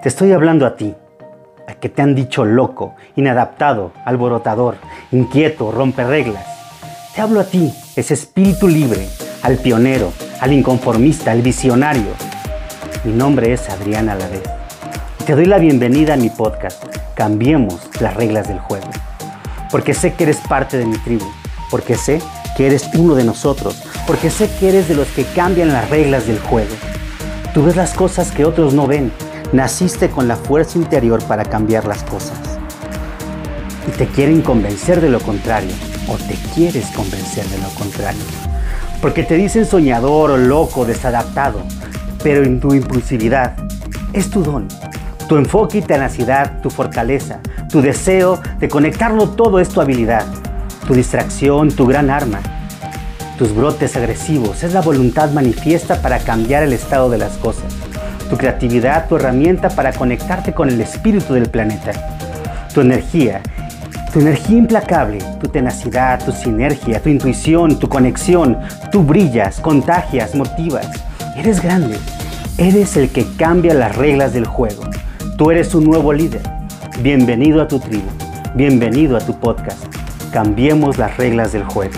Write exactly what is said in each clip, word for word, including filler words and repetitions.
Te estoy hablando a ti, a que te han dicho loco, inadaptado, alborotador, inquieto, romperreglas. Te hablo a ti, ese espíritu libre, al pionero, al inconformista, al visionario. Mi nombre es Adrián Alavés. Te doy la bienvenida a mi podcast, Cambiemos las reglas del juego. Porque sé que eres parte de mi tribu, porque sé que eres uno de nosotros, porque sé que eres de los que cambian las reglas del juego. Tú ves las cosas que otros no ven. Naciste con la fuerza interior para cambiar las cosas. Y te quieren convencer de lo contrario, o te quieres convencer de lo contrario. Porque te dicen soñador o loco, desadaptado, pero en tu impulsividad es tu don. Tu enfoque y tenacidad, tu fortaleza, tu deseo de conectarlo todo es tu habilidad. Tu distracción, tu gran arma. Tus brotes agresivos es la voluntad manifiesta para cambiar el estado de las cosas. Tu creatividad, tu herramienta para conectarte con el espíritu del planeta. Tu energía, tu energía implacable, tu tenacidad, tu sinergia, tu intuición, tu conexión. Tú brillas, contagias, motivas. Eres grande. Eres el que cambia las reglas del juego. Tú eres un nuevo líder. Bienvenido a tu tribu. Bienvenido a tu podcast. Cambiemos las reglas del juego.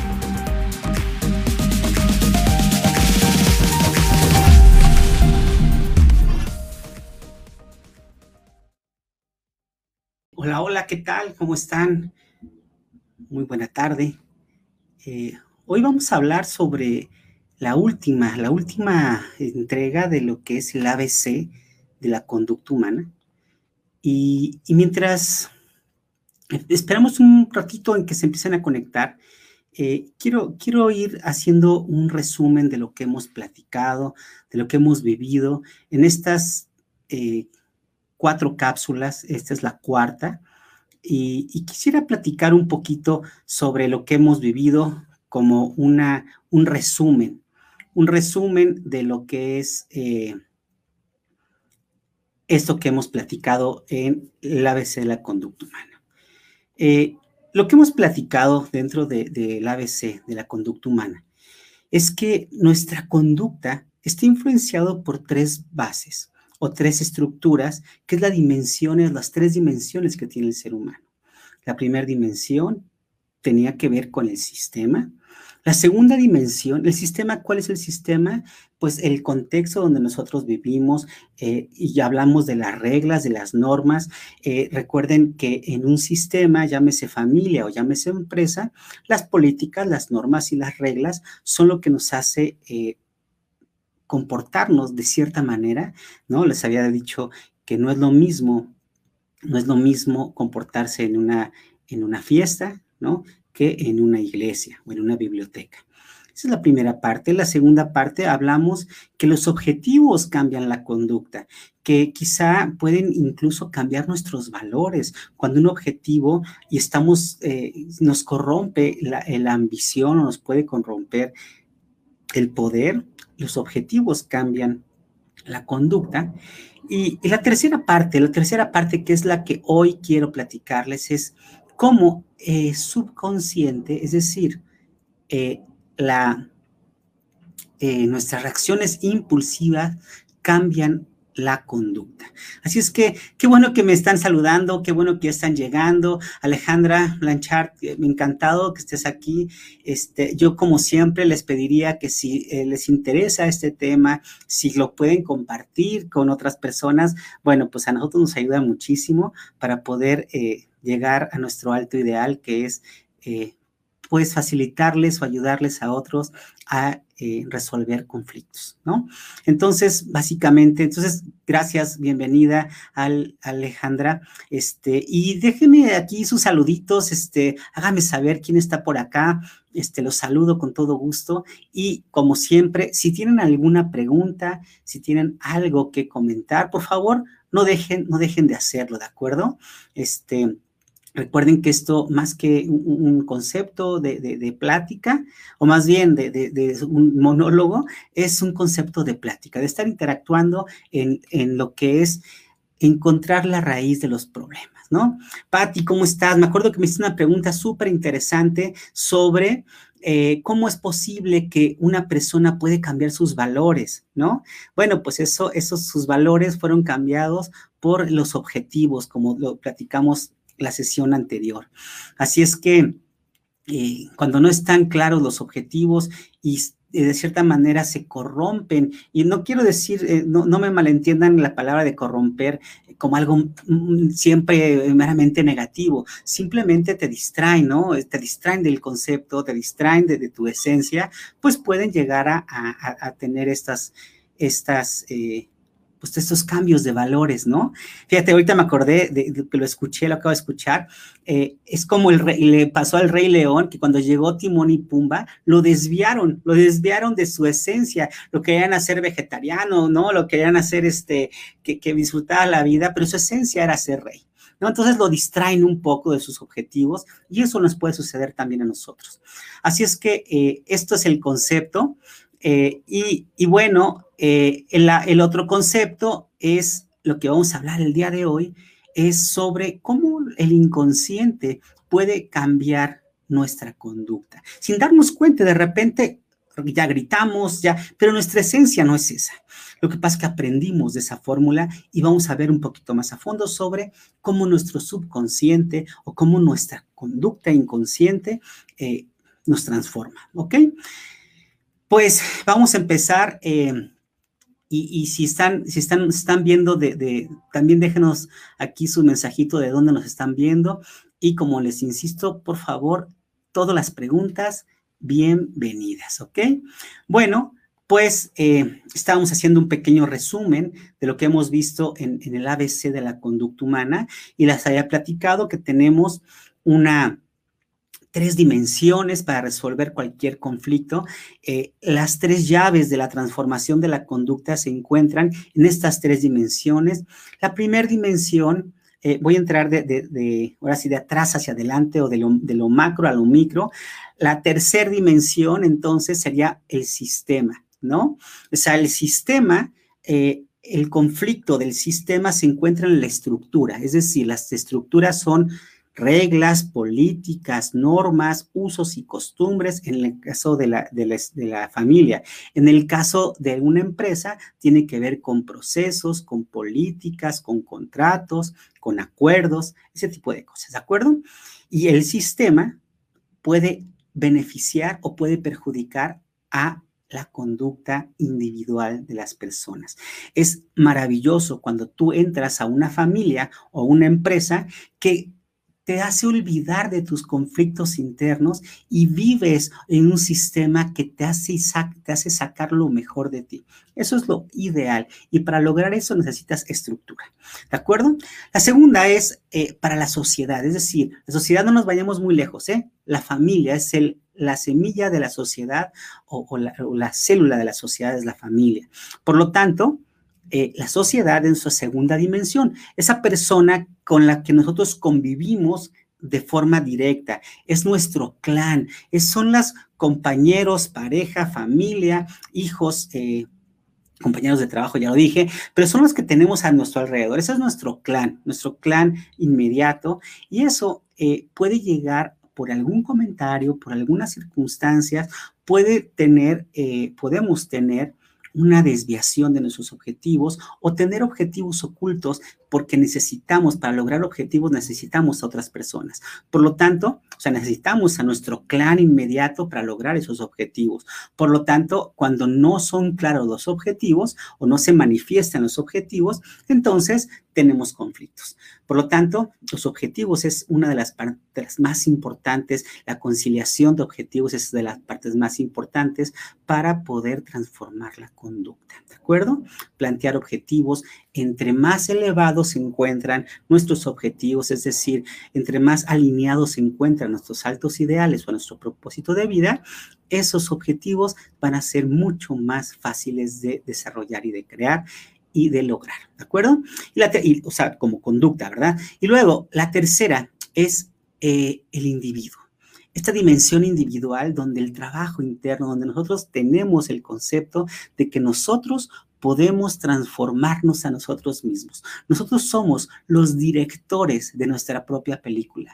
Hola, hola, ¿qué tal? ¿Cómo están? Muy buena tarde. Eh, hoy vamos a hablar sobre la última, la última entrega de lo que es el A B C de la conducta humana. Y, y mientras esperamos un ratito en que se empiecen a conectar, eh, quiero, quiero ir haciendo un resumen de lo que hemos platicado, de lo que hemos vivido en estas eh, cuatro cápsulas. Esta es la cuarta. Y, y quisiera platicar un poquito sobre lo que hemos vivido como una, un resumen, un resumen de lo que es eh, esto que hemos platicado en el A B C de la conducta humana. Eh, lo que hemos platicado dentro del de, de A B C de la conducta humana es que nuestra conducta está influenciado por tres bases o tres estructuras, que es la dimensiones, las tres dimensiones que tiene el ser humano. La primera dimensión tenía que ver con el sistema. La segunda dimensión, el sistema, ¿cuál es el sistema? Pues el contexto donde nosotros vivimos, eh, y ya hablamos de las reglas, de las normas. Eh, recuerden que en un sistema, llámese familia o llámese empresa, las políticas, las normas y las reglas son lo que nos hace eh, comportarnos de cierta manera, ¿no? Les había dicho que no es lo mismo, no es lo mismo comportarse en una, en una fiesta, ¿no? Que en una iglesia o en una biblioteca. Esa es la primera parte. La segunda parte hablamos que los objetivos cambian la conducta, que quizá pueden incluso cambiar nuestros valores. Cuando un objetivo y estamos, eh, nos corrompe la, la ambición o nos puede corromper el poder, los objetivos cambian la conducta. Y, y la tercera parte, la tercera parte que es la que hoy quiero platicarles es cómo eh, subconsciente, es decir, eh, la, eh, nuestras reacciones impulsivas cambian la conducta. Así es que qué bueno que me están saludando, qué bueno que ya están llegando. Alejandra Blanchard, me ha encantado que estés aquí. Este, yo como siempre les pediría que si eh, les interesa este tema, si lo pueden compartir con otras personas, bueno, pues a nosotros nos ayuda muchísimo para poder eh, llegar a nuestro alto ideal, que es eh, pues facilitarles o ayudarles a otros a eh, resolver conflictos, ¿no? Entonces, básicamente, entonces, gracias, bienvenida al, Alejandra, este, y déjenme aquí sus saluditos, este, háganme saber quién está por acá, este, los saludo con todo gusto, y como siempre, si tienen alguna pregunta, si tienen algo que comentar, por favor, no dejen, no dejen de hacerlo, ¿de acuerdo? Este, Recuerden que esto, más que un, un concepto de, de, de plática, o más bien de, de, de un monólogo, es un concepto de plática, de estar interactuando en, en lo que es encontrar la raíz de los problemas, ¿no? Pati, ¿cómo estás? Me acuerdo que me hiciste una pregunta súper interesante sobre eh, ¿cómo es posible que una persona puede cambiar sus valores, ¿no? Bueno, pues eso, esos sus valores fueron cambiados por los objetivos, como lo platicamos la sesión anterior. Así es que eh, cuando no están claros los objetivos y eh, de cierta manera se corrompen, y no quiero decir, eh, no, no me malentiendan la palabra de corromper como algo mm, siempre meramente negativo, simplemente te distraen, ¿no? Te distraen del concepto, te distraen de, de tu esencia, pues pueden llegar a, a, a tener estas, estas eh, pues estos cambios de valores, ¿no? Fíjate, ahorita me acordé de, de que lo escuché, lo acabo de escuchar, eh, es como el rey, le pasó al Rey León, que cuando llegó Timón y Pumba, lo desviaron, lo desviaron de su esencia, lo querían hacer vegetariano, ¿no? Lo querían hacer, este, que, que disfrutara la vida, pero su esencia era ser rey, ¿no? Entonces lo distraen un poco de sus objetivos y eso nos puede suceder también a nosotros. Así es que eh, esto es el concepto. Eh, y, y, bueno, eh, el, el otro concepto es lo que vamos a hablar el día de hoy, es sobre cómo el inconsciente puede cambiar nuestra conducta. Sin darnos cuenta, de repente ya gritamos, ya, pero nuestra esencia no es esa. Lo que pasa es que aprendimos de esa fórmula y vamos a ver un poquito más a fondo sobre cómo nuestro subconsciente o cómo nuestra conducta inconsciente eh, nos transforma, ¿ok? Pues vamos a empezar eh, y, y si están, si están, están viendo, de, de, también déjenos aquí su mensajito de dónde nos están viendo y como les insisto, por favor, todas las preguntas bienvenidas, ¿ok? Bueno, pues eh, estábamos haciendo un pequeño resumen de lo que hemos visto en, en el A B C de la conducta humana y les había platicado que tenemos una... tres dimensiones para resolver cualquier conflicto. Eh, las tres llaves de la transformación de la conducta se encuentran en estas tres dimensiones. La primera dimensión, eh, voy a entrar de, de, de, ahora sí, de atrás hacia adelante o de lo, de lo macro a lo micro. La tercera dimensión, entonces, sería el sistema, ¿no? O sea, el sistema... Eh, el conflicto del sistema se encuentra en la estructura, es decir, las estructuras son reglas, políticas, normas, usos y costumbres en el caso de la, de, la, de la familia. En el caso de una empresa, tiene que ver con procesos, con políticas, con contratos, con acuerdos, ese tipo de cosas, ¿de acuerdo? Y el sistema puede beneficiar o puede perjudicar a la conducta individual de las personas. Es maravilloso cuando tú entras a una familia o una empresa que te hace olvidar de tus conflictos internos y vives en un sistema que te hace, te hace sacar lo mejor de ti. Eso es lo ideal y para lograr eso necesitas estructura, ¿de acuerdo? La segunda es eh, para la sociedad, es decir, la sociedad no nos vayamos muy lejos, ¿eh? La familia es el, la semilla de la sociedad o, o, la, o la célula de la sociedad es la familia. Por lo tanto, Eh, la sociedad en su segunda dimensión, esa persona con la que nosotros convivimos de forma directa, es nuestro clan, es, son los compañeros, pareja, familia, hijos, eh, compañeros de trabajo, ya lo dije, pero son los que tenemos a nuestro alrededor, ese es nuestro clan, nuestro clan inmediato y eso eh, puede llegar por algún comentario, por algunas circunstancias, puede tener, eh, podemos tener una desviación de nuestros objetivos o tener objetivos ocultos porque necesitamos, para lograr objetivos necesitamos a otras personas. Por lo tanto, o sea, necesitamos a nuestro clan inmediato para lograr esos objetivos. Por lo tanto, cuando no son claros los objetivos o no se manifiestan los objetivos, entonces tenemos conflictos. Por lo tanto, los objetivos es una de las partes más importantes, la conciliación de objetivos es de las partes más importantes para poder transformar la conducta, ¿de acuerdo? Plantear objetivos, entre más elevados se encuentran nuestros objetivos, es decir, entre más alineados se encuentran nuestros altos ideales o nuestro propósito de vida, esos objetivos van a ser mucho más fáciles de desarrollar y de crear y de lograr, ¿de acuerdo? Y la y, o sea, como conducta, ¿verdad? Y luego, la tercera es eh, el individuo. Esta dimensión individual donde el trabajo interno, donde nosotros tenemos el concepto de que nosotros podemos transformarnos a nosotros mismos. Nosotros somos los directores de nuestra propia película.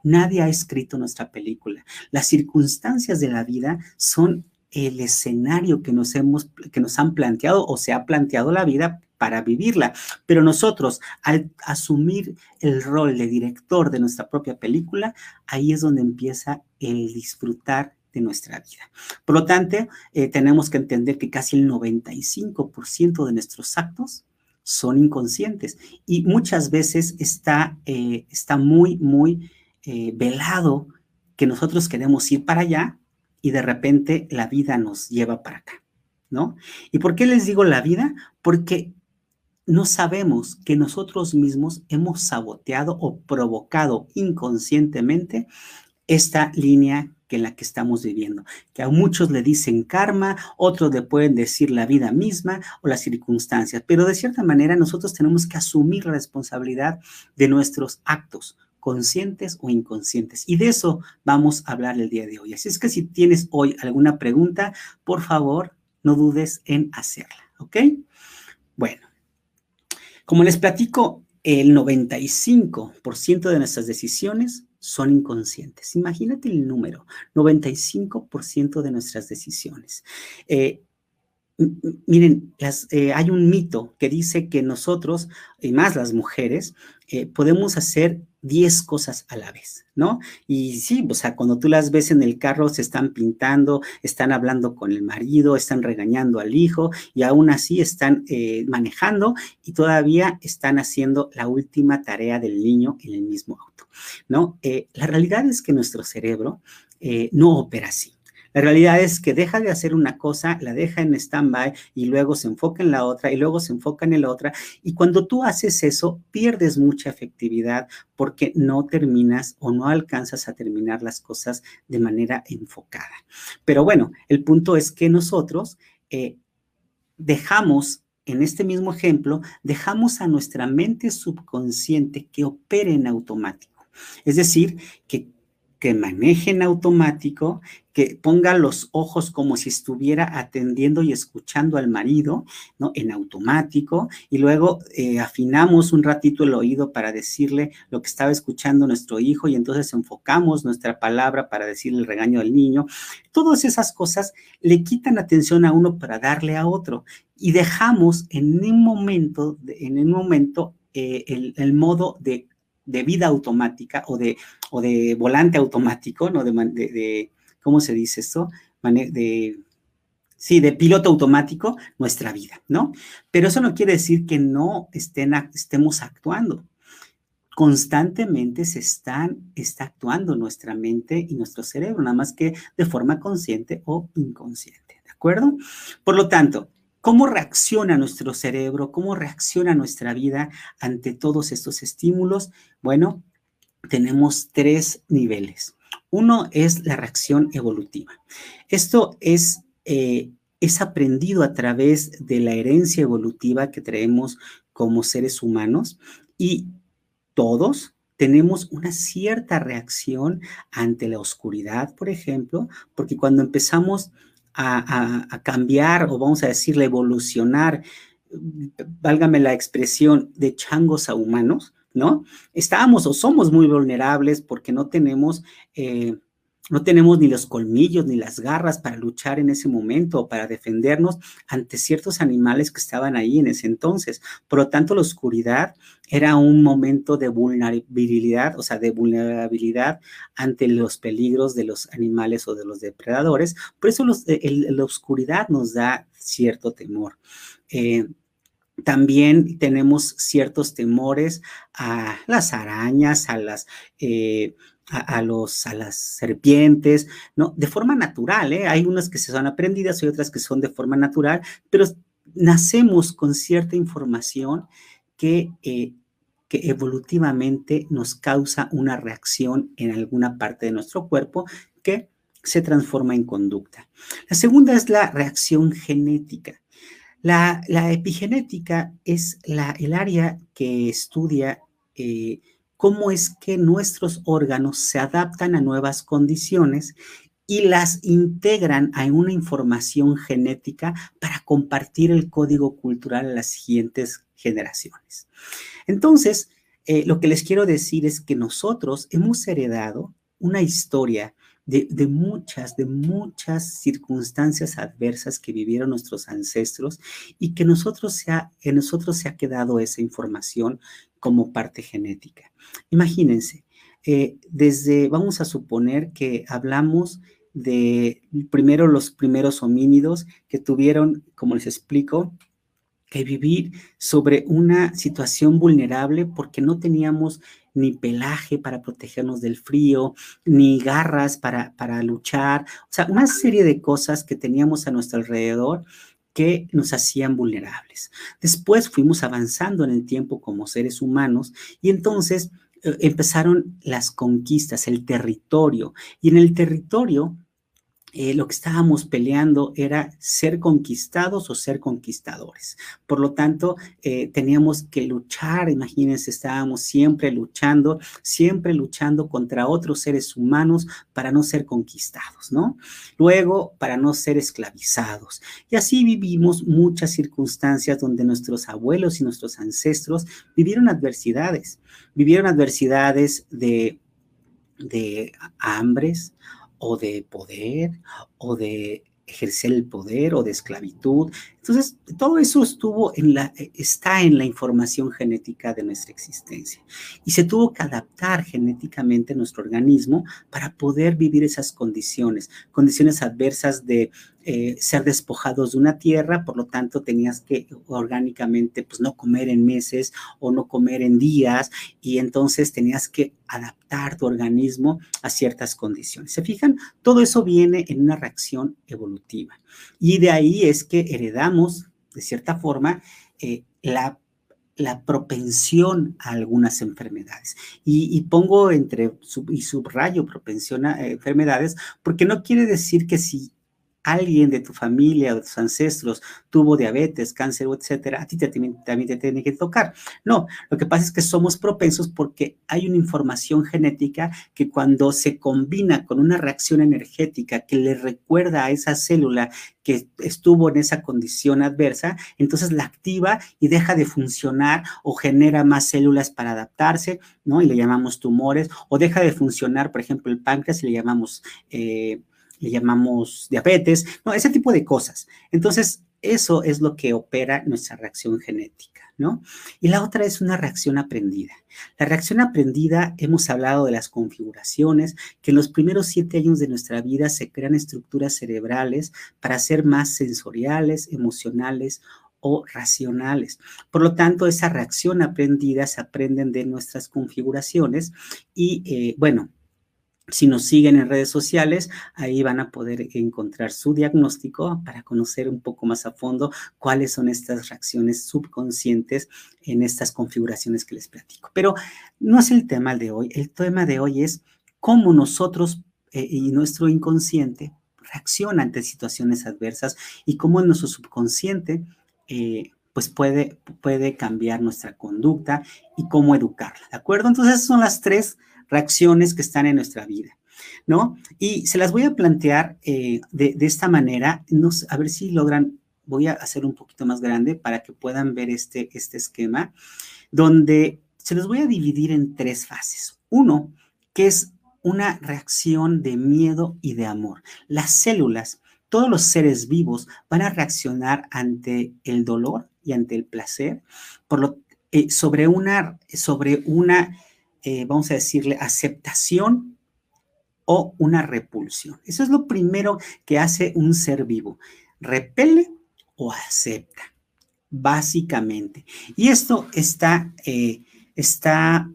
Nadie ha escrito nuestra película. Las circunstancias de la vida son el escenario que nos hemos, que nos han planteado o se ha planteado la vida para vivirla. Pero nosotros, al asumir el rol de director de nuestra propia película, ahí es donde empieza el disfrutar de nuestra vida. Por lo tanto, eh, tenemos que entender que casi el noventa y cinco por ciento de nuestros actos son inconscientes y muchas veces está, eh, está muy, muy eh, velado que nosotros queremos ir para allá y de repente la vida nos lleva para acá, ¿no? ¿Y por qué les digo la vida? Porque no sabemos que nosotros mismos hemos saboteado o provocado inconscientemente esta línea que en la que estamos viviendo, que a muchos le dicen karma, otros le pueden decir la vida misma o las circunstancias, pero de cierta manera nosotros tenemos que asumir la responsabilidad de nuestros actos, conscientes o inconscientes, y de eso vamos a hablar el día de hoy. Así es que si tienes hoy alguna pregunta, por favor, no dudes en hacerla, ¿ok? Bueno, como les platico, el noventa y cinco por ciento de nuestras decisiones son inconscientes. Imagínate el número, noventa y cinco por ciento de nuestras decisiones. Eh, miren, las, eh, hay un mito que dice que nosotros, y más las mujeres, eh, podemos hacer diez cosas a la vez, ¿no? Y sí, o sea, cuando tú las ves en el carro, se están pintando, están hablando con el marido, están regañando al hijo y aún así están eh, manejando y todavía están haciendo la última tarea del niño en el mismo auto, ¿no? Eh, la realidad es que nuestro cerebro eh, no opera así. La realidad es que deja de hacer una cosa, la deja en stand-by y luego se enfoca en la otra y luego se enfoca en la otra. Y cuando tú haces eso, pierdes mucha efectividad porque no terminas o no alcanzas a terminar las cosas de manera enfocada. Pero bueno, el punto es que nosotros eh, dejamos, en este mismo ejemplo, dejamos a nuestra mente subconsciente que opere en automático. Es decir, que que maneje en automático, que ponga los ojos como si estuviera atendiendo y escuchando al marido, ¿no? En automático, y luego eh, afinamos un ratito el oído para decirle lo que estaba escuchando nuestro hijo, y entonces enfocamos nuestra palabra para decirle el regaño del niño. Todas esas cosas le quitan atención a uno para darle a otro, y dejamos en un momento, en un momento eh, el, el modo de de vida automática o de, o de volante automático, ¿no? De, de, de ¿cómo se dice esto? De, sí, de piloto automático, nuestra vida, ¿no? Pero eso no quiere decir que no estén, estemos actuando. Constantemente se están, está actuando nuestra mente y nuestro cerebro, nada más que de forma consciente o inconsciente, ¿de acuerdo? Por lo tanto, ¿cómo reacciona nuestro cerebro? ¿Cómo reacciona nuestra vida ante todos estos estímulos? Bueno, tenemos tres niveles. Uno es la reacción evolutiva. Esto es, eh, es aprendido a través de la herencia evolutiva que traemos como seres humanos y todos tenemos una cierta reacción ante la oscuridad, por ejemplo, porque cuando empezamos A, a, a cambiar o vamos a decirle evolucionar, válgame la expresión, de changos a humanos, ¿no? Estábamos o somos muy vulnerables porque no tenemos, eh, no tenemos ni los colmillos ni las garras para luchar en ese momento o para defendernos ante ciertos animales que estaban ahí en ese entonces. Por lo tanto, la oscuridad era un momento de vulnerabilidad, o sea, de vulnerabilidad ante los peligros de los animales o de los depredadores. Por eso los, el, la oscuridad nos da cierto temor. Eh, también tenemos ciertos temores a las arañas, a las... Eh, A, a, los, a las serpientes, ¿no? De forma natural, ¿eh? Hay unas que se son aprendidas y otras que son de forma natural, pero nacemos con cierta información que, eh, que evolutivamente nos causa una reacción en alguna parte de nuestro cuerpo que se transforma en conducta. La segunda es la reacción genética. La, la epigenética es la, el área que estudia eh, cómo es que nuestros órganos se adaptan a nuevas condiciones y las integran a una información genética para compartir el código cultural a las siguientes generaciones. Entonces, eh, lo que les quiero decir es que nosotros hemos heredado una historia de, de muchas, de muchas circunstancias adversas que vivieron nuestros ancestros y que nosotros se ha, en nosotros se ha quedado esa información como parte genética. Imagínense, eh, desde, vamos a suponer que hablamos de primero los primeros homínidos que tuvieron, como les explico, que vivir sobre una situación vulnerable porque no teníamos ni pelaje para protegernos del frío, ni garras para, para luchar, o sea, una serie de cosas que teníamos a nuestro alrededor que nos hacían vulnerables. Después fuimos avanzando en el tiempo como seres humanos y entonces eh, empezaron las conquistas, el territorio, y en el territorio Eh, lo que estábamos peleando era ser conquistados o ser conquistadores. Por lo tanto, eh, teníamos que luchar, imagínense, estábamos siempre luchando, siempre luchando contra otros seres humanos para no ser conquistados, ¿no? Luego, para no ser esclavizados. Y así vivimos muchas circunstancias donde nuestros abuelos y nuestros ancestros vivieron adversidades, vivieron adversidades de, de hambres, o de poder, o de ejercer el poder, o de esclavitud. Entonces, todo eso estuvo en la, está en la información genética de nuestra existencia. Y se tuvo que adaptar genéticamente nuestro organismo para poder vivir esas condiciones, condiciones adversas de eh, ser despojados de una tierra, por lo tanto tenías que orgánicamente pues no comer en meses o no comer en días, y entonces tenías que adaptar tu organismo a ciertas condiciones. ¿Se fijan? Todo eso viene en una reacción evolutiva. Y de ahí es que heredamos, de cierta forma, eh, la la propensión a algunas enfermedades. Y, y pongo entre sub, y subrayo propensión a eh, enfermedades, porque no quiere decir que si alguien de tu familia o de tus ancestros tuvo diabetes, cáncer, etcétera, a ti te, también, también te tiene que tocar. No, lo que pasa es que somos propensos porque hay una información genética que cuando se combina con una reacción energética que le recuerda a esa célula que estuvo en esa condición adversa, entonces la activa y deja de funcionar o genera más células para adaptarse, ¿no? Y le llamamos tumores, o deja de funcionar, por ejemplo, el páncreas y le llamamos... Eh, le llamamos diabetes, no, ese tipo de cosas. Entonces, eso es lo que opera nuestra reacción genética, ¿no? Y la otra es una reacción aprendida. La reacción aprendida, hemos hablado de las configuraciones, que en los primeros siete años de nuestra vida se crean estructuras cerebrales para ser más sensoriales, emocionales o racionales. Por lo tanto, esa reacción aprendida se aprenden de nuestras configuraciones y, eh, bueno, si nos siguen en redes sociales, ahí van a poder encontrar su diagnóstico para conocer un poco más a fondo cuáles son estas reacciones subconscientes en estas configuraciones que les platico. Pero no es el tema de hoy. El tema de hoy es cómo nosotros eh, y nuestro inconsciente reacciona ante situaciones adversas y cómo nuestro subconsciente eh, pues puede, puede cambiar nuestra conducta y cómo educarla, ¿de acuerdo? Entonces, esas son las tres reacciones que están en nuestra vida, ¿no? Y se las voy a plantear eh, de, de esta manera, no, a ver si logran, voy a hacer un poquito más grande para que puedan ver este, este esquema, donde se los voy a dividir en tres fases. Uno, que es una reacción de miedo y de amor. Las células, todos los seres vivos van a reaccionar ante el dolor y ante el placer, por lo, eh, sobre una, sobre una Eh, vamos a decirle, aceptación o una repulsión. Eso es lo primero que hace un ser vivo. Repele o acepta, básicamente. Y esto está, eh, está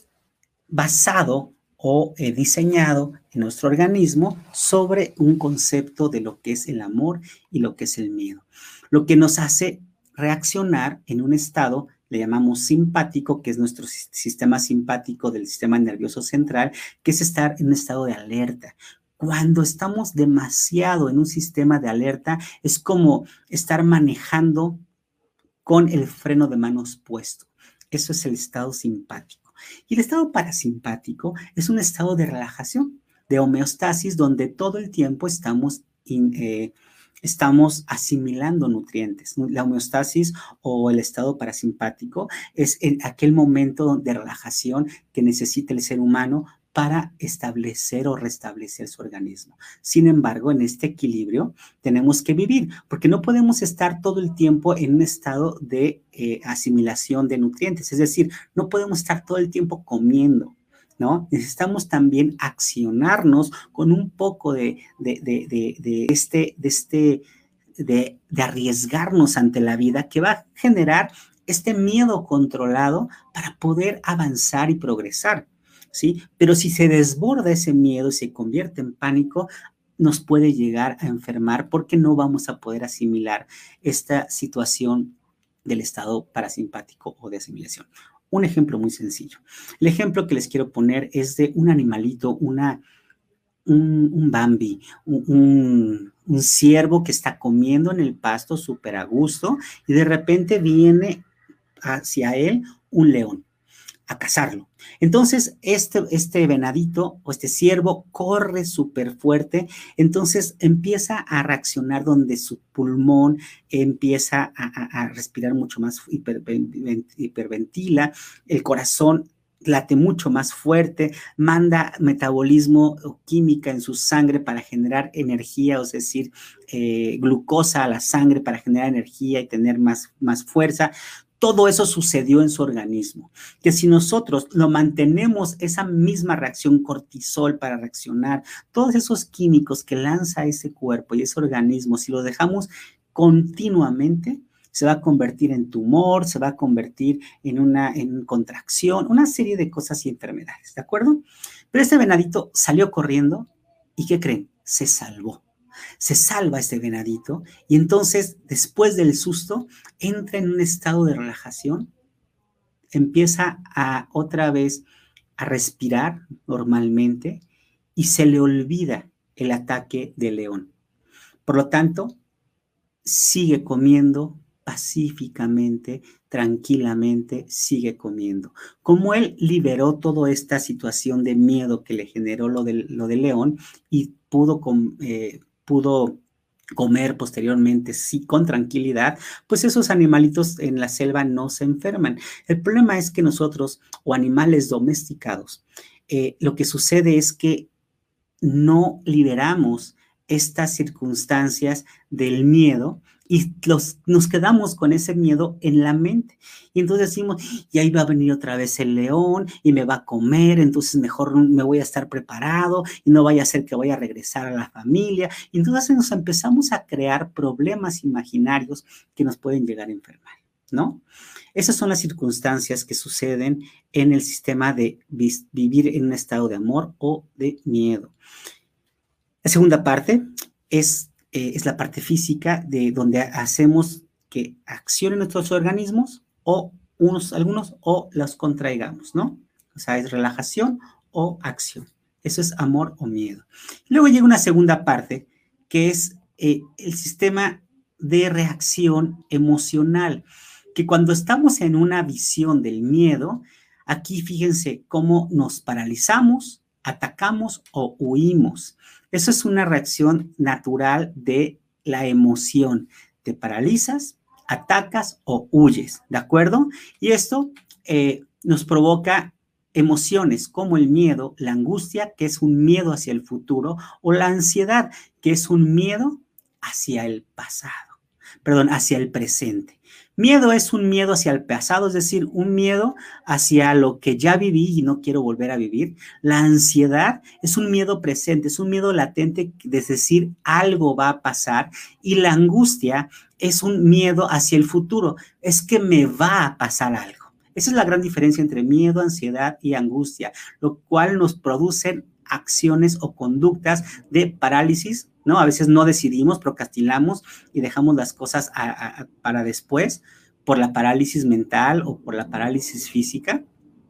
basado o eh, diseñado en nuestro organismo sobre un concepto de lo que es el amor y lo que es el miedo. Lo que nos hace reaccionar en un estado le llamamos simpático, que es nuestro sistema simpático del sistema nervioso central, que es estar en un estado de alerta. Cuando estamos demasiado en un sistema de alerta, es como estar manejando con el freno de manos puesto. Eso es el estado simpático. Y el estado parasimpático es un estado de relajación, de homeostasis, donde todo el tiempo estamos in, eh, estamos asimilando nutrientes. La homeostasis o el estado parasimpático es en aquel momento de relajación que necesita el ser humano para establecer o restablecer su organismo. Sin embargo, en este equilibrio tenemos que vivir, porque no podemos estar todo el tiempo en un estado de eh, asimilación de nutrientes, es decir, no podemos estar todo el tiempo comiendo, ¿no? Necesitamos también accionarnos con un poco de, de, de, de, de este, de, este de, de arriesgarnos ante la vida que va a generar este miedo controlado para poder avanzar y progresar, ¿sí? Pero si se desborda ese miedo y se convierte en pánico, nos puede llegar a enfermar porque no vamos a poder asimilar esta situación del estado parasimpático o de asimilación. Un ejemplo muy sencillo. El ejemplo que les quiero poner es de un animalito, una, un, un Bambi, un, un, un ciervo que está comiendo en el pasto súper a gusto y de repente viene hacia él un león a cazarlo. Entonces, este, este venadito o este ciervo corre súper fuerte, entonces empieza a reaccionar donde su pulmón empieza a, a, a respirar mucho más, hiper, hiperventila, el corazón late mucho más fuerte, manda metabolismo o química en su sangre para generar energía, es decir, eh, glucosa a la sangre para generar energía y tener más, más fuerza. Todo eso sucedió en su organismo, que si nosotros lo mantenemos, esa misma reacción cortisol para reaccionar, todos esos químicos que lanza ese cuerpo y ese organismo, si lo dejamos continuamente, se va a convertir en tumor, se va a convertir en una en contracción, una serie de cosas y enfermedades, ¿de acuerdo? Pero este venadito salió corriendo y ¿qué creen? Se salvó. Se salva este venadito y entonces, después del susto, entra en un estado de relajación, empieza a otra vez a respirar normalmente y se le olvida el ataque del león. Por lo tanto, sigue comiendo pacíficamente, tranquilamente, sigue comiendo. Como él liberó toda esta situación de miedo que le generó lo del, lo del león y pudo, eh, pudo comer posteriormente, sí, con tranquilidad, pues esos animalitos en la selva no se enferman. El problema es que nosotros, o animales domesticados, eh, lo que sucede es que no liberamos estas circunstancias del miedo y los, nos quedamos con ese miedo en la mente. Y entonces decimos, y ahí va a venir otra vez el león y me va a comer, entonces mejor me voy a estar preparado y no vaya a ser que vaya a regresar a la familia. Y entonces nos empezamos a crear problemas imaginarios que nos pueden llegar a enfermar, ¿no? Esas son las circunstancias que suceden en el sistema de vivir en un estado de amor o de miedo. La segunda parte es, eh, es la parte física de donde hacemos que accionen nuestros organismos o unos, algunos o los contraigamos, ¿no? O sea, es relajación o acción. Eso es amor o miedo. Luego llega una segunda parte que es eh, el sistema de reacción emocional, que cuando estamos en una visión del miedo, aquí fíjense cómo nos paralizamos, atacamos o huimos. Eso es una reacción natural de la emoción. Te paralizas, atacas o huyes, ¿de acuerdo? Y esto eh, nos provoca emociones como el miedo, la angustia, que es un miedo hacia el futuro, o la ansiedad, que es un miedo hacia el pasado, perdón, hacia el presente. Miedo es un miedo hacia el pasado, es decir, un miedo hacia lo que ya viví y no quiero volver a vivir. La ansiedad es un miedo presente, es un miedo latente, es decir, algo va a pasar. Y la angustia es un miedo hacia el futuro, es que me va a pasar algo. Esa es la gran diferencia entre miedo, ansiedad y angustia, lo cual nos produce acciones o conductas de parálisis, ¿no? A veces no decidimos, procrastinamos y dejamos las cosas a, a, para después por la parálisis mental o por la parálisis física.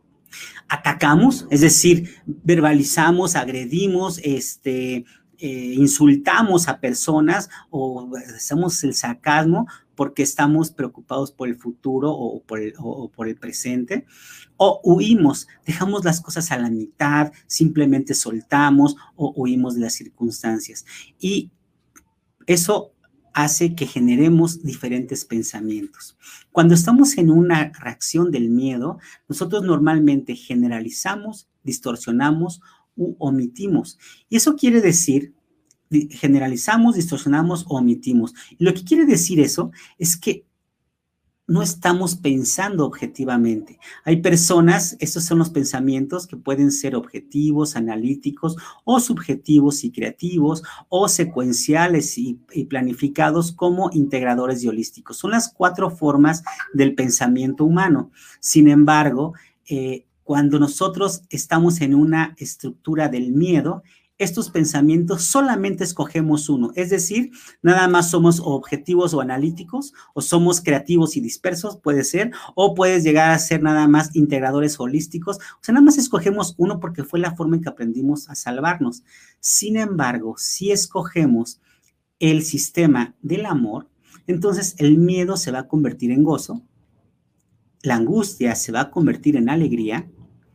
Atacamos, es decir, verbalizamos, agredimos, este, eh, insultamos a personas o hacemos el sarcasmo porque estamos preocupados por el futuro o por el, o, o por el presente, o huimos, dejamos las cosas a la mitad, simplemente soltamos o huimos de las circunstancias. Y eso hace que generemos diferentes pensamientos. Cuando estamos en una reacción del miedo, nosotros normalmente generalizamos, distorsionamos u omitimos. Y eso quiere decir, generalizamos, distorsionamos o omitimos. Y lo que quiere decir eso es que no estamos pensando objetivamente. Hay personas, estos son los pensamientos que pueden ser objetivos, analíticos, o subjetivos y creativos, o secuenciales y, y planificados como integradores y holísticos. Son las cuatro formas del pensamiento humano. Sin embargo, eh, cuando nosotros estamos en una estructura del miedo, estos pensamientos solamente escogemos uno, es decir, nada más somos objetivos o analíticos, o somos creativos y dispersos, puede ser, o puedes llegar a ser nada más integradores holísticos, o sea, nada más escogemos uno porque fue la forma en que aprendimos a salvarnos. Sin embargo, si escogemos el sistema del amor, entonces el miedo se va a convertir en gozo, la angustia se va a convertir en alegría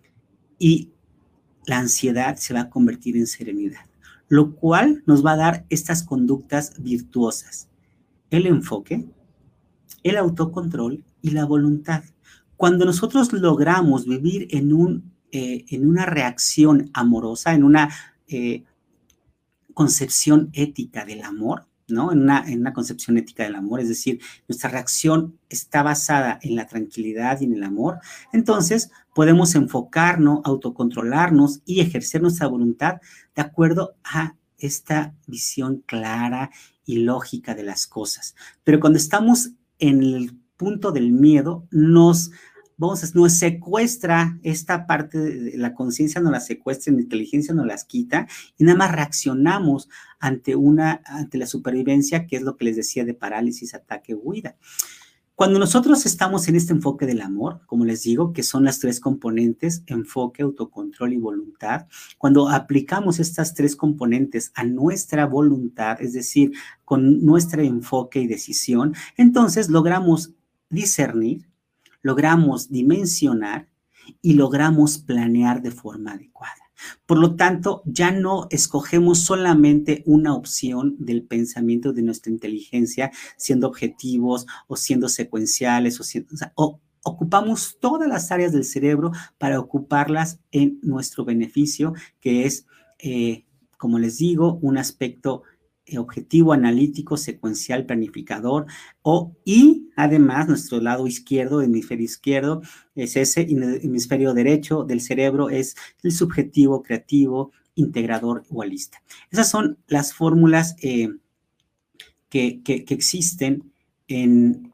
y la ansiedad se va a convertir en serenidad, lo cual nos va a dar estas conductas virtuosas: el enfoque, el autocontrol y la voluntad. Cuando nosotros logramos vivir en, un, eh, en una reacción amorosa, en una eh, concepción ética del amor, ¿no? En una, en una concepción ética del amor, es decir, nuestra reacción está basada en la tranquilidad y en el amor, entonces podemos enfocarnos, autocontrolarnos y ejercer nuestra voluntad de acuerdo a esta visión clara y lógica de las cosas. Pero cuando estamos en el punto del miedo, nos vamos a, nos secuestra esta parte de la conciencia, nos la secuestra, la inteligencia nos las quita y nada más reaccionamos ante una, ante la supervivencia, que es lo que les decía de parálisis, ataque, huida. Cuando nosotros estamos en este enfoque del amor, como les digo, que son las tres componentes, enfoque, autocontrol y voluntad, cuando aplicamos estas tres componentes a nuestra voluntad, es decir, con nuestro enfoque y decisión, entonces logramos discernir, logramos dimensionar y logramos planear de forma adecuada. Por lo tanto, ya no escogemos solamente una opción del pensamiento de nuestra inteligencia, siendo objetivos o siendo secuenciales, o, siendo, o, sea, o ocupamos todas las áreas del cerebro para ocuparlas en nuestro beneficio, que es, eh, como les digo, un aspecto objetivo, analítico, secuencial, planificador, o, y además nuestro lado izquierdo, hemisferio izquierdo, es ese, y el hemisferio derecho del cerebro es el subjetivo, creativo, integrador o holista. Esas son las fórmulas eh, que, que, que existen en,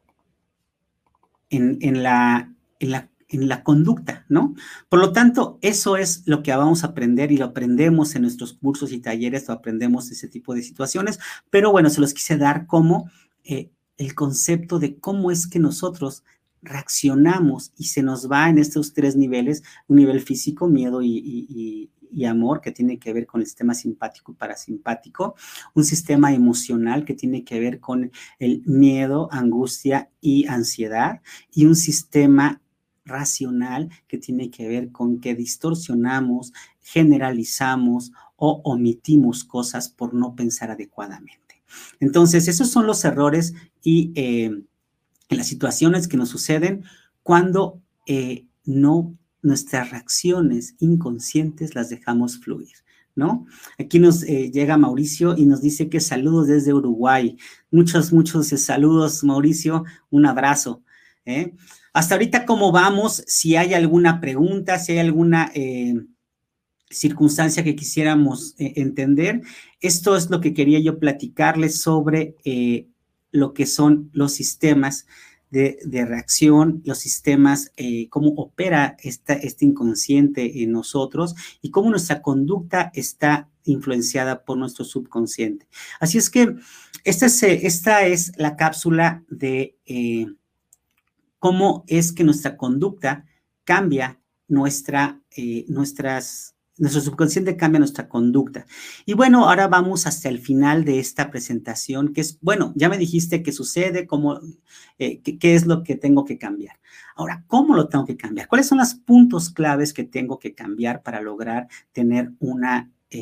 en, en, la, en la en la conducta, ¿no? Por lo tanto, eso es lo que vamos a aprender y lo aprendemos en nuestros cursos y talleres, lo aprendemos ese tipo de situaciones, pero bueno, se los quise dar como eh, el concepto de cómo es que nosotros reaccionamos y se nos va en estos tres niveles, un nivel físico, miedo y, y, y amor, que tiene que ver con el sistema simpático y parasimpático, un sistema emocional que tiene que ver con el miedo, angustia y ansiedad, y un sistema racional que tiene que ver con que distorsionamos, generalizamos o omitimos cosas por no pensar adecuadamente. Entonces, esos son los errores y eh, las situaciones que nos suceden cuando eh, no nuestras reacciones inconscientes las dejamos fluir, ¿no? Aquí nos eh, llega Mauricio y nos dice que saludos desde Uruguay. Muchos, muchos saludos, Mauricio. Un abrazo, ¿eh? Hasta ahorita, ¿cómo vamos? Si hay alguna pregunta, si hay alguna eh, circunstancia que quisiéramos eh, entender. Esto es lo que quería yo platicarles sobre eh, lo que son los sistemas de, de reacción, los sistemas, eh, cómo opera esta, este inconsciente en nosotros y cómo nuestra conducta está influenciada por nuestro subconsciente. Así es que esta es, esta es la cápsula de... Eh, cómo es que nuestra conducta cambia nuestra, eh, nuestras, nuestro subconsciente cambia nuestra conducta. Y bueno, ahora vamos hasta el final de esta presentación, que es, bueno, ya me dijiste qué sucede, cómo, eh, qué, qué es lo que tengo que cambiar. Ahora, ¿cómo lo tengo que cambiar? ¿Cuáles son los puntos claves que tengo que cambiar para lograr tener una, eh,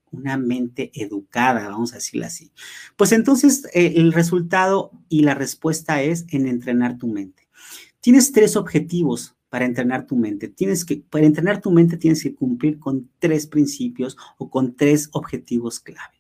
una mente educada, vamos a decirlo así. Pues entonces eh, el resultado y la respuesta es en entrenar tu mente. Tienes tres objetivos para entrenar tu mente. Tienes que, para entrenar tu mente tienes que cumplir con tres principios o con tres objetivos clave.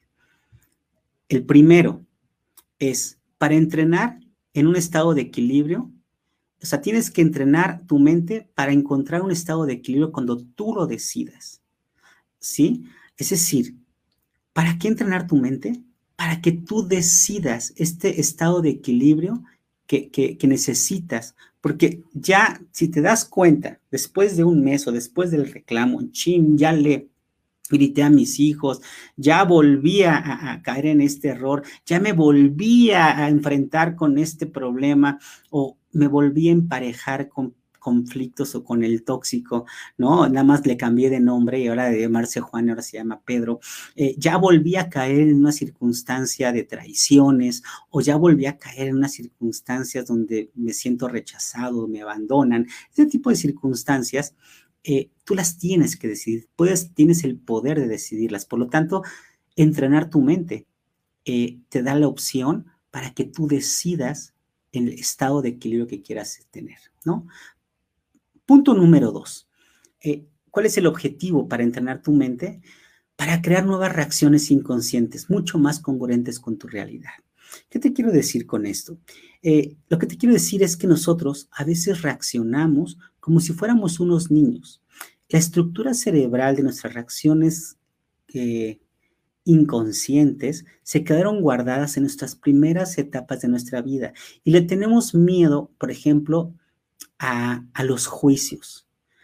El primero es para entrenar en un estado de equilibrio. O sea, tienes que entrenar tu mente para encontrar un estado de equilibrio cuando tú lo decidas, ¿sí? Es decir, ¿para qué entrenar tu mente? Para que tú decidas este estado de equilibrio que, que, que necesitas. Porque ya, si te das cuenta, después de un mes o después del reclamo, chin, ya le grité a mis hijos, ya volví a, a, caer en este error, ya me volví a, a enfrentar con este problema o me volví a emparejar con conflictos o con el tóxico, ¿no? Nada más le cambié de nombre y ahora de llamarse Juan, ahora se llama Pedro. Eh, ya volví a caer en una circunstancia de traiciones o ya volví a caer en unas circunstancias donde me siento rechazado, me abandonan. Ese tipo de circunstancias Eh, tú las tienes que decidir, puedes, tienes el poder de decidirlas. Por lo tanto, entrenar tu mente eh, te da la opción para que tú decidas el estado de equilibrio que quieras tener, ¿no? Punto número dos. Eh, ¿Cuál es el objetivo para entrenar tu mente? Para crear nuevas reacciones inconscientes, mucho más congruentes con tu realidad. ¿Qué te quiero decir con esto? Eh, lo que te quiero decir es que nosotros a veces reaccionamos como si fuéramos unos niños. La estructura cerebral de nuestras reacciones eh, inconscientes se quedaron guardadas en nuestras primeras etapas de nuestra vida y le tenemos miedo, por ejemplo, a, a los juicios.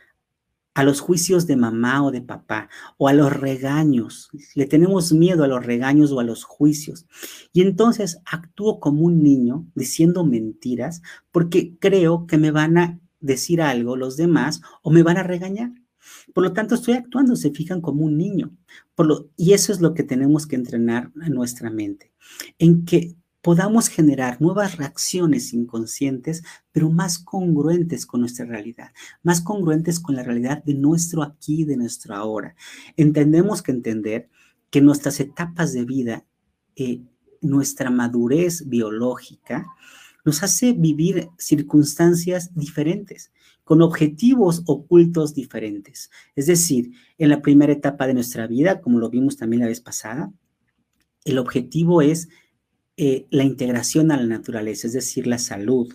A los juicios de mamá o de papá, o a los regaños. Le tenemos miedo a los regaños o a los juicios. Y entonces actúo como un niño diciendo mentiras porque creo que me van a decir algo los demás o me van a regañar. Por lo tanto, estoy actuando, se fijan, como un niño. Por lo, y eso es lo que tenemos que entrenar en nuestra mente, en que podamos generar nuevas reacciones inconscientes, pero más congruentes con nuestra realidad, más congruentes con la realidad de nuestro aquí, de nuestro ahora. Entendemos que entender que nuestras etapas de vida, eh, nuestra madurez biológica, nos hace vivir circunstancias diferentes, con objetivos ocultos diferentes. Es decir, en la primera etapa de nuestra vida, como lo vimos también la vez pasada, el objetivo es Eh, la integración a la naturaleza, es decir, la salud.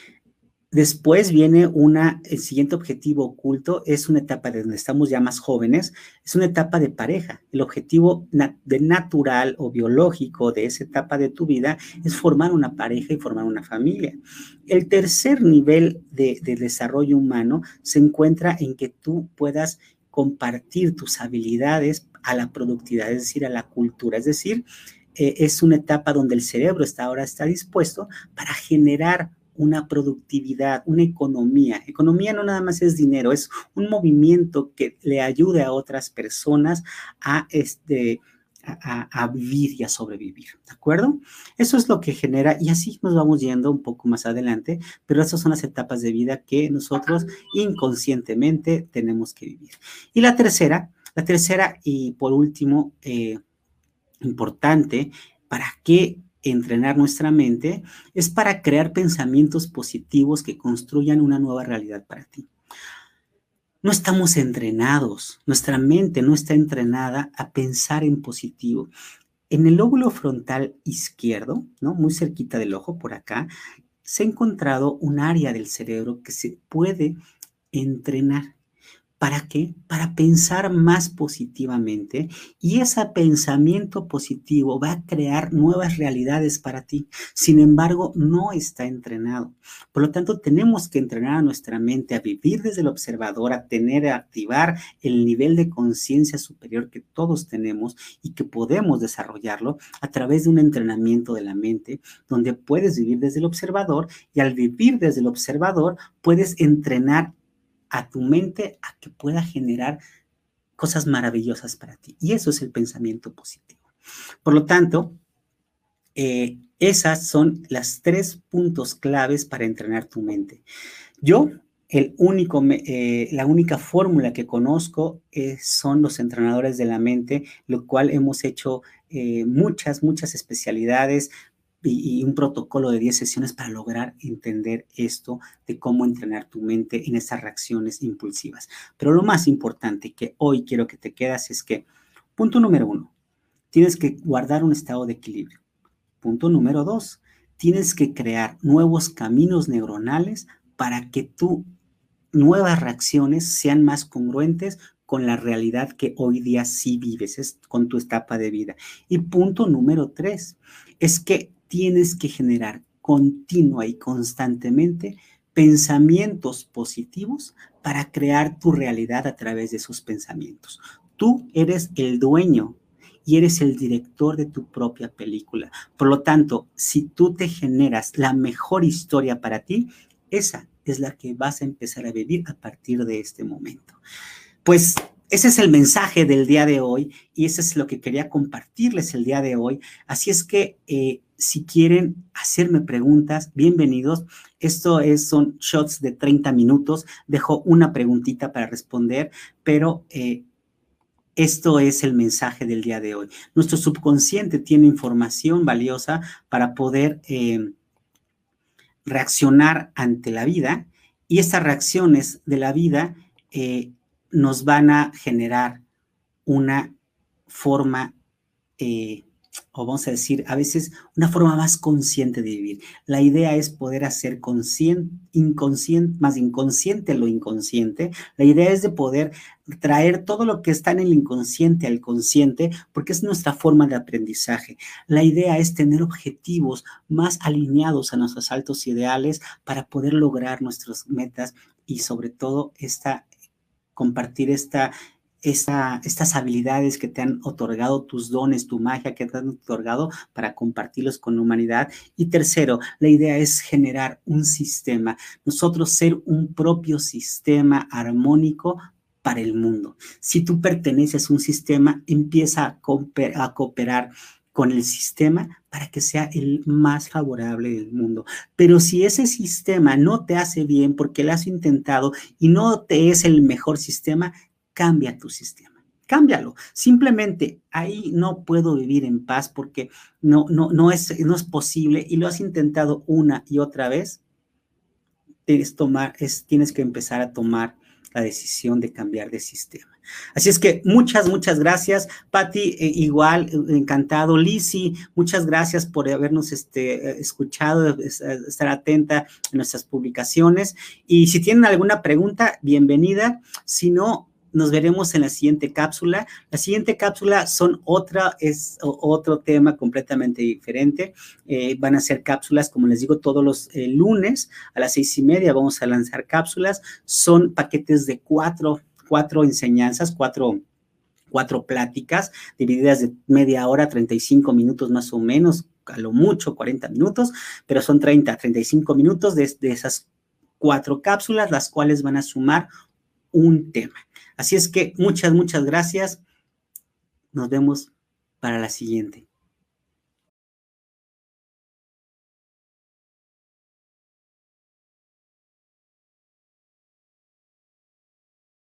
Después viene una, el siguiente objetivo oculto, es una etapa de donde estamos ya más jóvenes, es una etapa de pareja. El objetivo na de natural o biológico de esa etapa de tu vida es formar una pareja y formar una familia. El tercer nivel de, de desarrollo humano se encuentra en que tú puedas compartir tus habilidades a la productividad, es decir, a la cultura, es decir, Eh, es una etapa donde el cerebro está, ahora está dispuesto para generar una productividad, una economía. Economía no nada más es dinero, es un movimiento que le ayude a otras personas a, este, a, a vivir y a sobrevivir, ¿de acuerdo? Eso es lo que genera, y así nos vamos yendo un poco más adelante, pero esas son las etapas de vida que nosotros inconscientemente tenemos que vivir. Y la tercera, la tercera y por último, eh, importante, ¿para qué entrenar nuestra mente? Es para crear pensamientos positivos que construyan una nueva realidad para ti. No estamos entrenados, nuestra mente no está entrenada a pensar en positivo. En el lóbulo frontal izquierdo, ¿no? Muy cerquita del ojo, por acá, se ha encontrado un área del cerebro que se puede entrenar. ¿Para qué? Para pensar más positivamente, y ese pensamiento positivo va a crear nuevas realidades para ti. Sin embargo, no está entrenado. Por lo tanto, tenemos que entrenar a nuestra mente a vivir desde el observador, a tener, a activar el nivel de conciencia superior que todos tenemos y que podemos desarrollarlo a través de un entrenamiento de la mente, donde puedes vivir desde el observador, y al vivir desde el observador puedes entrenar a tu mente a que pueda generar cosas maravillosas para ti. Y eso es el pensamiento positivo. Por lo tanto, eh, esas son las tres puntos claves para entrenar tu mente. Yo El único, eh, la única fórmula que conozco eh, son los entrenadores de la mente, lo cual hemos hecho eh, muchas, muchas especialidades y, y un protocolo de diez sesiones para lograr entender esto de cómo entrenar tu mente en esas reacciones impulsivas. Pero lo más importante que hoy quiero que te quedas es que, punto número uno, tienes que guardar un estado de equilibrio. Punto número dos, tienes que crear nuevos caminos neuronales para que tú nuevas reacciones sean más congruentes con la realidad que hoy día sí vives, es con tu etapa de vida. Y punto número tres, es que tienes que generar continua y constantemente pensamientos positivos para crear tu realidad a través de esos pensamientos. Tú eres el dueño y eres el director de tu propia película. Por lo tanto, si tú te generas la mejor historia para ti, esa es la que vas a empezar a vivir a partir de este momento. Pues ese es el mensaje del día de hoy y eso es lo que quería compartirles el día de hoy. Así es que eh, si quieren hacerme preguntas, bienvenidos. Esto es, son shots de treinta minutos. Dejo una preguntita para responder, pero eh, esto es el mensaje del día de hoy. Nuestro subconsciente tiene información valiosa para poder eh, reaccionar ante la vida y estas reacciones de la vida eh, nos van a generar una forma, eh, o vamos a decir, a veces una forma más consciente de vivir. La idea es poder hacer consciente, inconsciente, más inconsciente lo inconsciente. La idea es de poder traer todo lo que está en el inconsciente al consciente, porque es nuestra forma de aprendizaje. La idea es tener objetivos más alineados a nuestros altos ideales para poder lograr nuestras metas y sobre todo esta, compartir esta Esta, estas habilidades que te han otorgado, tus dones, tu magia que te han otorgado para compartirlos con la humanidad. Y tercero, la idea es generar un sistema, nosotros ser un propio sistema armónico para el mundo. Si tú perteneces a un sistema, empieza a, cooper a cooperar con el sistema para que sea el más favorable del mundo. Pero si ese sistema no te hace bien porque lo has intentado y no te es el mejor sistema, cambia tu sistema, cámbialo. Simplemente ahí no puedo vivir en paz porque no, no, no, es, no es posible y lo has intentado una y otra vez. Es tomar, es, tienes que empezar a tomar la decisión de cambiar de sistema. Así es que muchas, muchas gracias. Patti, eh, igual, eh, encantado. Lizzy, muchas gracias por habernos este, escuchado, estar atenta en nuestras publicaciones. Y si tienen alguna pregunta, bienvenida. Si no, nos veremos en la siguiente cápsula. La siguiente cápsula son otra, es otro tema completamente diferente. Eh, van a ser cápsulas, como les digo, todos los eh, lunes a las seis y media vamos a lanzar cápsulas. Son paquetes de cuatro, cuatro enseñanzas, cuatro, cuatro pláticas divididas de media hora, treinta y cinco minutos más o menos, a lo mucho cuarenta minutos, pero son treinta, treinta y cinco minutos de, de esas cuatro cápsulas, las cuales van a sumar un tema. Así es que muchas, muchas gracias. Nos vemos para la siguiente.